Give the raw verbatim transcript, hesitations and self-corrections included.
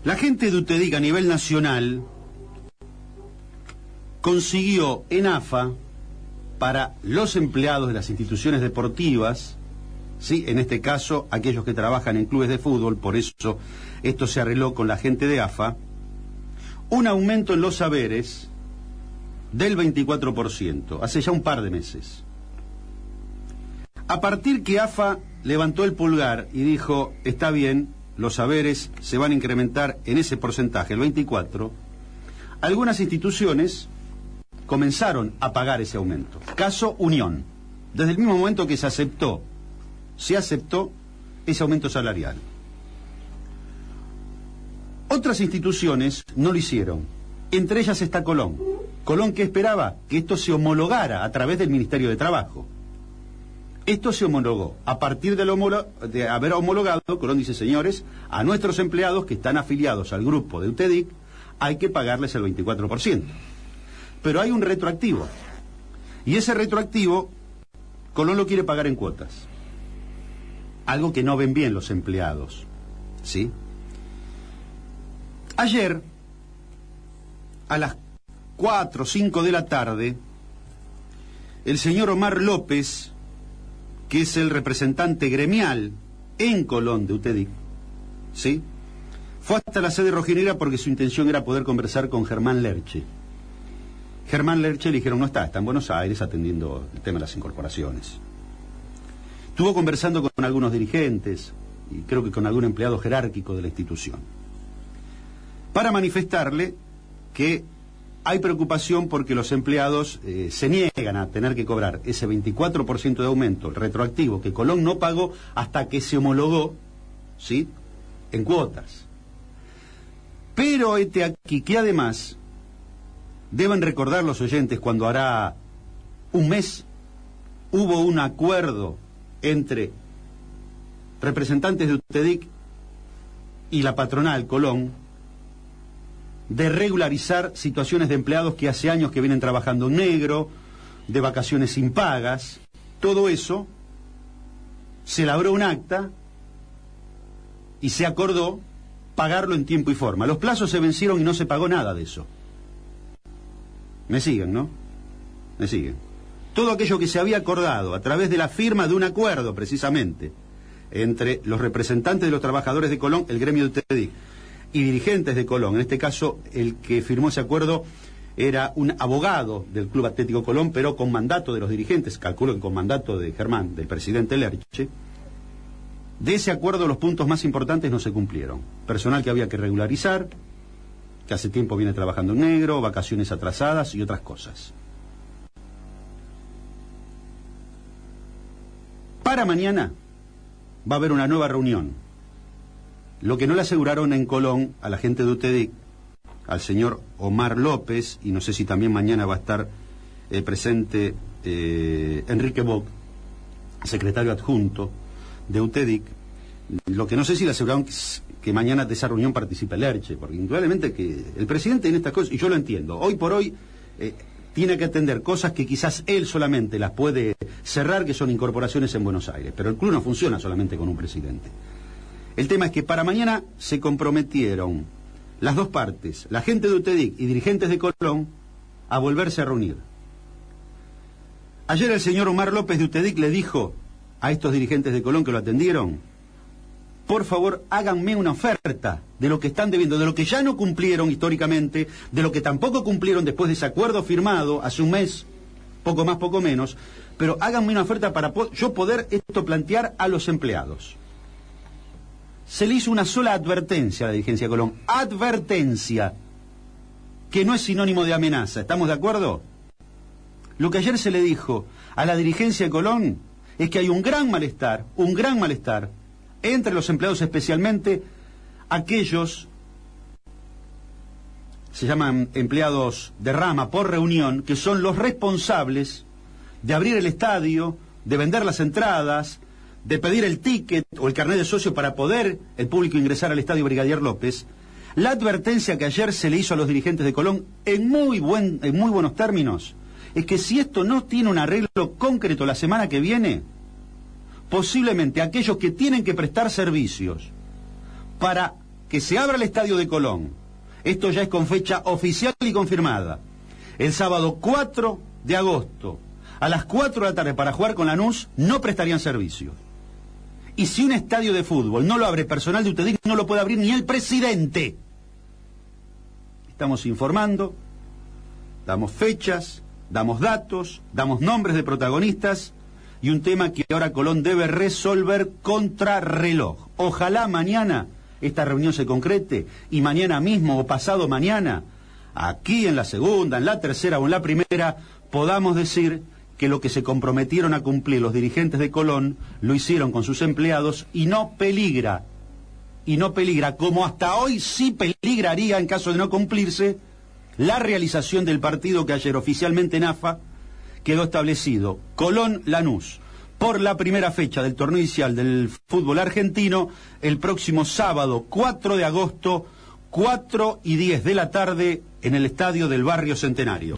La gente de UTEDIC a nivel nacional consiguió en A F A para los empleados de las instituciones deportivas, ¿sí?, en este caso aquellos que trabajan en clubes de fútbol, por eso esto se arregló con la gente de A F A, un aumento en los saberes del veinticuatro por ciento, hace ya un par de meses. A partir que A F A levantó el pulgar y dijo, está bien, los saberes se van a incrementar en ese porcentaje, el veinticuatro, algunas instituciones comenzaron a pagar ese aumento. Caso Unión. Desde el mismo momento que se aceptó, se aceptó ese aumento salarial. Otras instituciones no lo hicieron. Entre ellas está Colón. Colón, ¿qué esperaba? Que esto se homologara a través del Ministerio de Trabajo. Esto se homologó. A partir de, lo homolo- de haber homologado, Colón dice, señores, a nuestros empleados que están afiliados al grupo de UTEDIC hay que pagarles el veinticuatro por ciento. Pero hay un retroactivo. Y ese retroactivo, Colón lo quiere pagar en cuotas. Algo que no ven bien los empleados. ¿Sí? Ayer, a las cuatro o cinco de la tarde, el señor Omar López, que es el representante gremial en Colón de UTEDIC, ¿sí?, fue hasta la sede rojinegra porque su intención era poder conversar con Germán Lerche. Germán Lerche le dijeron, no está, está en Buenos Aires atendiendo el tema de las incorporaciones. Estuvo conversando con algunos dirigentes y creo que con algún empleado jerárquico de la institución, para manifestarle que hay preocupación porque los empleados eh, se niegan a tener que cobrar ese veinticuatro por ciento de aumento retroactivo que Colón no pagó hasta que se homologó, ¿sí?, en cuotas. Pero este aquí, que además deben recordar los oyentes, cuando hará un mes hubo un acuerdo entre representantes de UTEDIC y la patronal Colón de regularizar situaciones de empleados que hace años que vienen trabajando en negro, de vacaciones sin pagas. Todo eso se elaboró un acta y se acordó pagarlo en tiempo y forma. Los plazos se vencieron y no se pagó nada de eso. Me siguen, ¿no? Me siguen. Todo aquello que se había acordado a través de la firma de un acuerdo, precisamente, entre los representantes de los trabajadores de Colón, el gremio de UTEDIC, y dirigentes de Colón. En este caso, el que firmó ese acuerdo era un abogado del Club Atlético Colón, pero con mandato de los dirigentes, calculo que con mandato de Germán, del presidente Lerche. De ese acuerdo los puntos más importantes no se cumplieron. Personal que había que regularizar, que hace tiempo viene trabajando en negro, vacaciones atrasadas y otras cosas. Para mañana va a haber una nueva reunión. Lo que no le aseguraron en Colón a la gente de UTEDIC, al señor Omar López, y no sé si también mañana va a estar eh, presente eh, Enrique Bock, secretario adjunto de UTEDIC, lo que no sé si le aseguraron que, que mañana de esa reunión participe Lerche, porque indudablemente que el presidente en estas cosas, y yo lo entiendo, hoy por hoy eh, tiene que atender cosas que quizás él solamente las puede cerrar, que son incorporaciones en Buenos Aires, pero el club no funciona solamente con un presidente. El tema es que para mañana se comprometieron las dos partes, la gente de UTEDIC y dirigentes de Colón, a volverse a reunir. Ayer el señor Omar López de UTEDIC le dijo a estos dirigentes de Colón que lo atendieron, por favor háganme una oferta de lo que están debiendo, de lo que ya no cumplieron históricamente, de lo que tampoco cumplieron después de ese acuerdo firmado hace un mes, poco más, poco menos, pero háganme una oferta para po- yo poder esto plantear a los empleados. Se le hizo una sola advertencia a la dirigencia de Colón. Advertencia. Que no es sinónimo de amenaza. ¿Estamos de acuerdo? Lo que ayer se le dijo a la dirigencia de Colón es que hay un gran malestar, un gran malestar, entre los empleados, especialmente aquellos, se llaman empleados de rama por reunión, que son los responsables de abrir el estadio, de vender las entradas, de pedir el ticket o el carnet de socio para poder el público ingresar al estadio Brigadier López. La advertencia que ayer se le hizo a los dirigentes de Colón en muy buen, en muy buenos términos es que si esto no tiene un arreglo concreto la semana que viene, posiblemente aquellos que tienen que prestar servicios para que se abra el estadio de Colón. Esto ya es con fecha oficial y confirmada. El sábado cuatro de agosto, a las cuatro de la tarde, para jugar con Lanús, no prestarían servicio. Y si un estadio de fútbol no lo abre personal de U T E D I C, no lo puede abrir ni el presidente. Estamos informando, damos fechas, damos datos, damos nombres de protagonistas y un tema que ahora Colón debe resolver contra reloj. Ojalá mañana esta reunión se concrete y mañana mismo o pasado mañana, aquí en la segunda, en la tercera o en la primera, podamos decir que lo que se comprometieron a cumplir los dirigentes de Colón lo hicieron con sus empleados y no peligra, y no peligra, como hasta hoy sí peligraría en caso de no cumplirse, la realización del partido que ayer oficialmente en A F A quedó establecido. Colón-Lanús, por la primera fecha del torneo inicial del fútbol argentino, el próximo sábado cuatro de agosto, cuatro y diez de la tarde, en el estadio del Barrio Centenario.